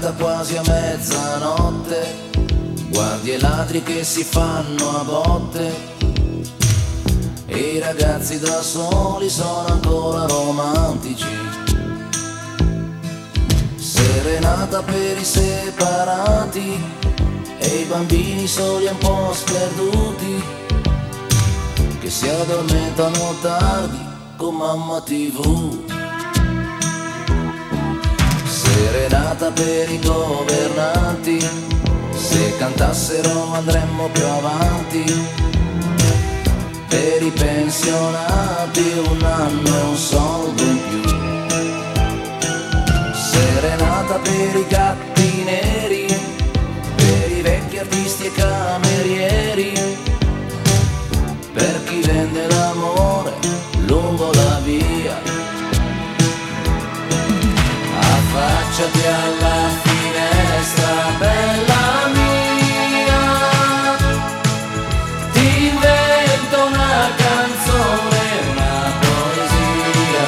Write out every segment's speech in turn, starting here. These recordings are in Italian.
serenata quasi a mezzanotte, guardi i ladri che si fanno a botte, e i ragazzi da soli sono ancora romantici. Serenata per i separati e i bambini soli un po' sperduti, che si addormentano tardi con mamma TV. Serenata per i governanti, se cantassero andremmo più avanti. Per i pensionati un anno e un soldo in più. Serenata per i gatti neri, per i vecchi artisti e camerieri, per chi vende l'amore lungo la via. Affacciati alla finestra, bella mia, ti invento una canzone, una poesia,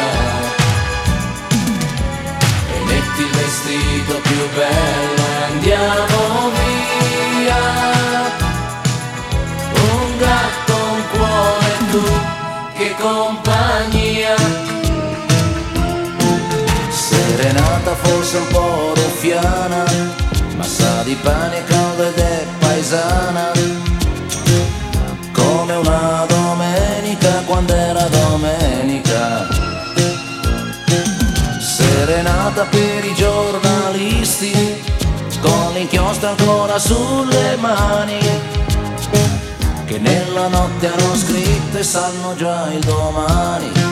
e metti il vestito più bello e andiamo via. Un gatto, un cuore, tu, che compagnia. Serenata forse un po' ruffiana, ma sa di pane caldo ed è paesana, come una domenica quando era domenica. Serenata per i giornalisti, con l'inchiostro ancora sulle mani, che nella notte hanno scritto e sanno già il domani.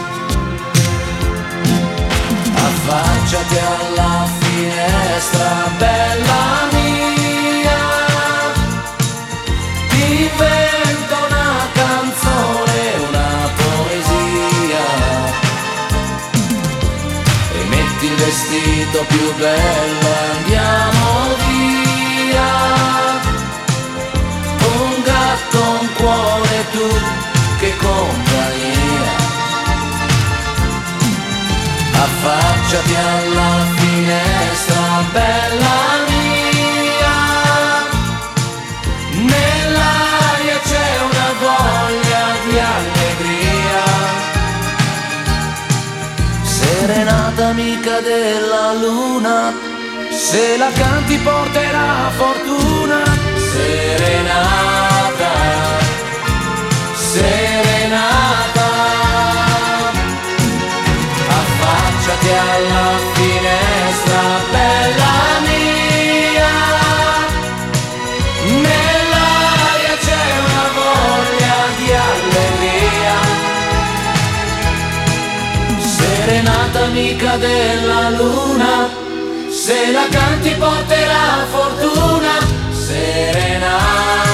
Affacciati alla finestra, bella mia, ti invento una canzone, una poesia, e metti il vestito più bello e andiamo via. Un gatto, un cuore, tu, che compagnia. Affacciati alla finestra, bella mia, nell'aria c'è una voglia di allegria. Serenata amica della luna, se la canti porterà fortuna. Serenata, serenata, affacciati alla finestra, bella mia, nell'aria c'è una voglia di allegria. Serenata amica della luna, se la canti porterà fortuna. Serenata.